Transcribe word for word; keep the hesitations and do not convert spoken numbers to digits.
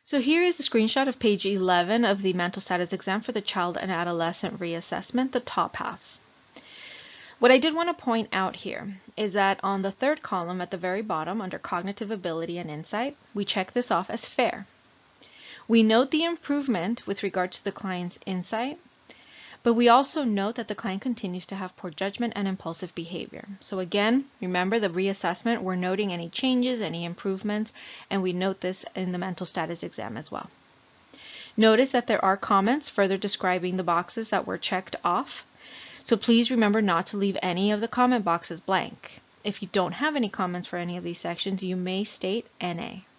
So here is a screenshot of page eleven of the mental status exam for the child and adolescent reassessment, the top half. What I did want to point out here is that on the third column at the very bottom under cognitive ability and insight, we check this off as fair. We note the improvement with regard to the client's insight, but we also note that the client continues to have poor judgment and impulsive behavior. So again, remember the reassessment, we're noting any changes, any improvements, and we note this in the mental status exam as well. Notice that there are comments further describing the boxes that were checked off. So please remember not to leave any of the comment boxes blank. If you don't have any comments for any of these sections, you may state N A.